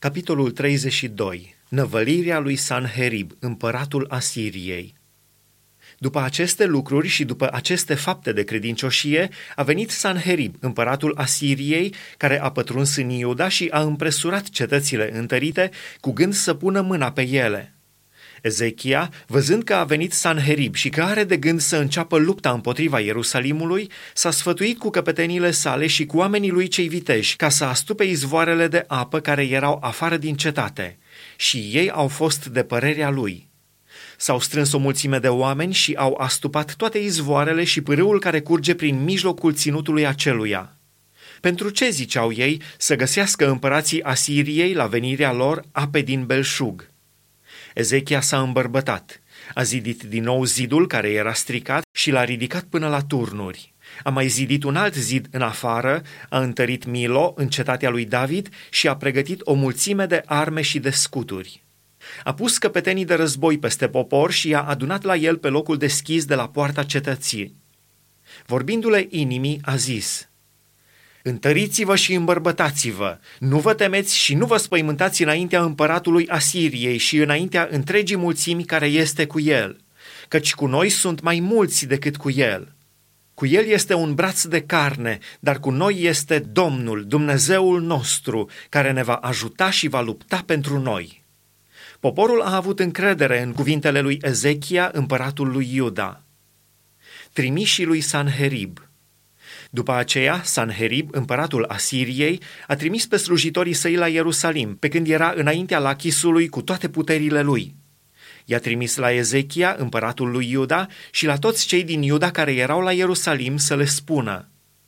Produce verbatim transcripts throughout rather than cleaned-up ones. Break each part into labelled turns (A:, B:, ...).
A: Capitolul treizeci și doi. Năvălirea lui Sanherib, împăratul Asiriei. După aceste lucruri și după aceste fapte de credincioșie, a venit Sanherib, împăratul Asiriei, care a pătruns în Iuda și a împresurat cetățile întărite, cu gând să pună mâna pe ele. Ezechia, văzând că a venit Sanherib și că are de gând să înceapă lupta împotriva Ierusalimului, s-a sfătuit cu căpetenile sale și cu oamenii lui cei viteji ca să astupe izvoarele de apă care erau afară din cetate, și ei au fost de părerea lui. S-au strâns o mulțime de oameni și au astupat toate izvoarele și pârâul care curge prin mijlocul ținutului aceluia. Pentru ce, ziceau ei, să găsească împărații Asiriei la venirea lor ape din belșug? Ezechia s-a îmbărbătat, a zidit din nou zidul care era stricat și l-a ridicat până la turnuri. A mai zidit un alt zid în afară, a întărit Milo în cetatea lui David și a pregătit o mulțime de arme și de scuturi. A pus căpetenii de război peste popor și i-a adunat la el pe locul deschis de la poarta cetății. Vorbindu-le inimii, a zis: Întăriți-vă și îmbărbătați-vă, nu vă temeți și nu vă spăimântați înaintea împăratului Asiriei și înaintea întregii mulțimi care este cu el, căci cu noi sunt mai mulți decât cu el. Cu el este un braț de carne, dar cu noi este Domnul, Dumnezeul nostru, care ne va ajuta și va lupta pentru noi. Poporul a avut încredere în cuvintele lui Ezechia, împăratul lui Iuda. Trimișii lui Sanherib. După aceea, Sanherib, împăratul Asiriei, a trimis pe slujitorii săi la Ierusalim, pe când era înaintea Lachisului cu toate puterile lui. I-a trimis la Ezechia, împăratul lui Iuda, și la toți cei din Iuda care erau la Ierusalim să le spună: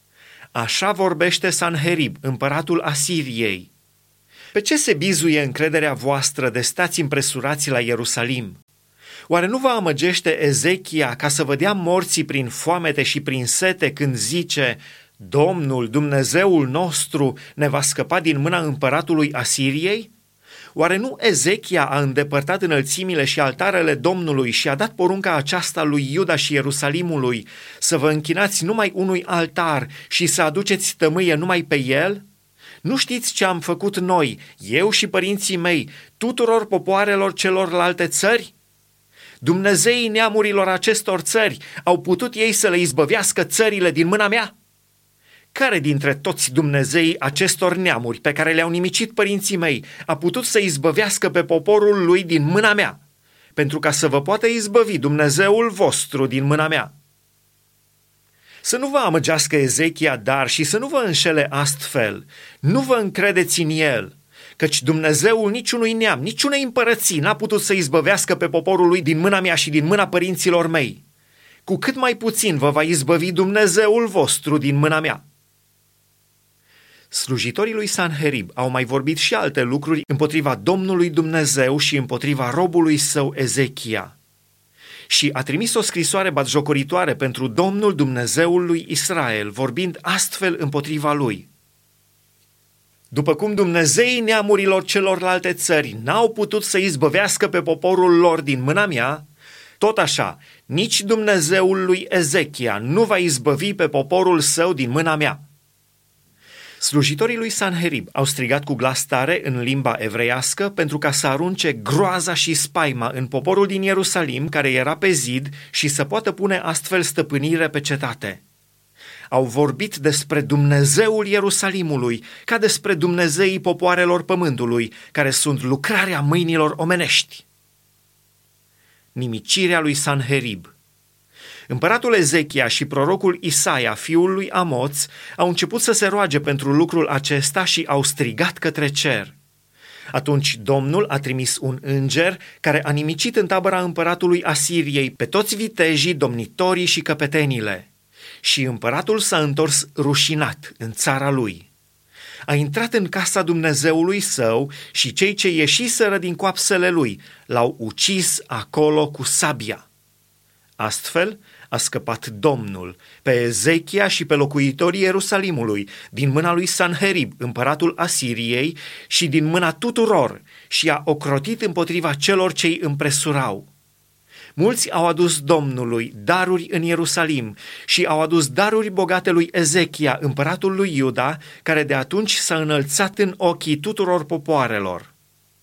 A: Așa vorbește Sanherib, împăratul Asiriei. Pe ce se bizuie încrederea voastră de stați împresurați la Ierusalim? Oare nu vă amăgește Ezechia ca să vă dea morții prin foamete și prin sete când zice: Domnul, Dumnezeul nostru, ne va scăpa din mâna împăratului Asiriei? Oare nu Ezechia a îndepărtat înălțimile și altarele Domnului și a dat porunca aceasta lui Iuda și Ierusalimului să vă închinați numai unui altar și să aduceți tămâie numai pe el? Nu știți ce am făcut noi, eu și părinții mei, tuturor popoarelor celorlalte țări? Dumnezeii neamurilor acestor țări, au putut ei să le izbăvească țările din mâna mea? Care dintre toți Dumnezeii acestor neamuri pe care le-au nimicit părinții mei a putut să izbăvească pe poporul lui din mâna mea, pentru ca să vă poată izbăvi Dumnezeul vostru din mâna mea? Să nu vă amăgească Ezechia dar și să nu vă înșele astfel, nu vă încredeți în el, căci Dumnezeul niciunui neam, niciunei împărății n-a putut să izbăvească pe poporul lui din mâna mea și din mâna părinților mei. Cu cât mai puțin vă va izbăvi Dumnezeul vostru din mâna mea. Slujitorii lui Sanherib au mai vorbit și alte lucruri împotriva Domnului Dumnezeu și împotriva robului său Ezechia. Și a trimis o scrisoare batjocoritoare pentru Domnul Dumnezeul lui Israel, vorbind astfel împotriva lui: După cum Dumnezeii neamurilor celorlalte țări n-au putut să izbăvească pe poporul lor din mâna mea, tot așa, nici Dumnezeul lui Ezechia nu va izbăvi pe poporul său din mâna mea. Slujitorii lui Sanherib au strigat cu glas tare în limba evreiască pentru ca să arunce groaza și spaima în poporul din Ierusalim care era pe zid și să poată pune astfel stăpânire pe cetate. Au vorbit despre Dumnezeul Ierusalimului ca despre Dumnezeii popoarelor pământului, care sunt lucrarea mâinilor omenești. Nimicirea lui Sanherib. Împăratul Ezechia și prorocul Isaia, fiul lui Amoț, au început să se roage pentru lucrul acesta și au strigat către cer. Atunci Domnul a trimis un înger care a nimicit în tabăra împăratului Asiriei pe toți vitejii, domnitorii și căpetenile. Și împăratul s-a întors rușinat în țara lui. A intrat în casa Dumnezeului său și cei ce ieșiseră din coapsele lui l-au ucis acolo cu sabia. Astfel a scăpat Domnul pe Ezechia și pe locuitorii Ierusalimului din mâna lui Sanherib, împăratul Asiriei, și din mâna tuturor și a ocrotit împotriva celor ce îi împresurau. Mulți au adus Domnului daruri în Ierusalim și au adus daruri bogate lui Ezechia, împăratul lui Iuda, care de atunci s-a înălțat în ochii tuturor popoarelor.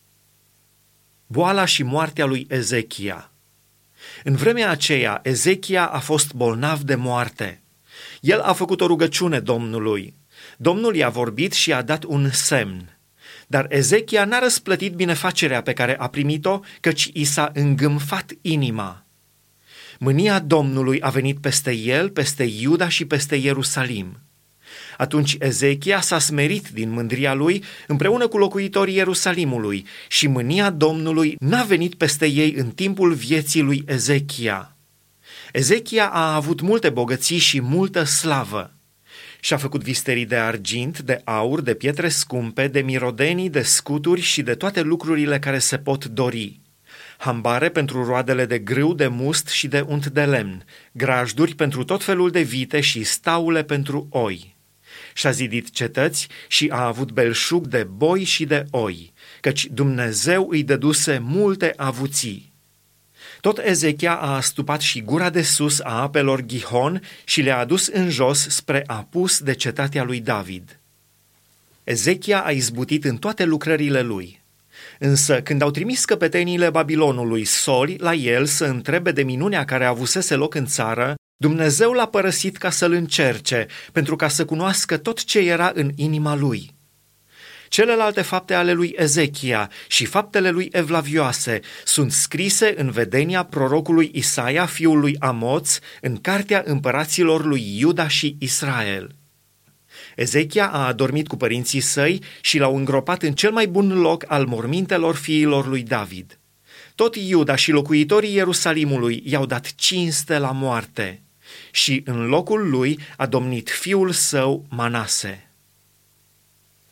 A: Boala și moartea lui Ezechia. În vremea aceea, Ezechia a fost bolnav de moarte. El a făcut o rugăciune Domnului. Domnul i-a vorbit și i-a dat un semn. Dar Ezechia n-a răsplătit binefacerea pe care a primit-o, căci i s-a îngâmfat inima. Mânia Domnului a venit peste el, peste Iuda și peste Ierusalim. Atunci Ezechia s-a smerit din mândria lui împreună cu locuitorii Ierusalimului și mânia Domnului n-a venit peste ei în timpul vieții lui Ezechia. Ezechia a avut multe bogății și multă slavă. Și-a făcut visterii de argint, de aur, de pietre scumpe, de mirodenii, de scuturi și de toate lucrurile care se pot dori. Hambare pentru roadele de grâu, de must și de unt de lemn, grajduri pentru tot felul de vite și staule pentru oi. Și-a zidit cetăți și a avut belșug de boi și de oi, căci Dumnezeu îi dăduse multe avuții. Tot Ezechia a astupat și gura de sus a apelor Gihon și le-a adus în jos spre apus de cetatea lui David. Ezechia a izbutit în toate lucrările lui. Însă, când au trimis căpeteniile Babilonului soli la el să întrebe de minunea care avusese loc în țară, Dumnezeu l-a părăsit ca să-l încerce, pentru ca să cunoască tot ce era în inima lui. Celelalte fapte ale lui Ezechia și faptele lui evlavioase sunt scrise în vedenia prorocului Isaia, fiul lui Amoț, în cartea împăraților lui Iuda și Israel. Ezechia a adormit cu părinții săi și l-au îngropat în cel mai bun loc al mormintelor fiilor lui David. Tot Iuda și locuitorii Ierusalimului i-au dat cinste la moarte și în locul lui a domnit fiul său Manase.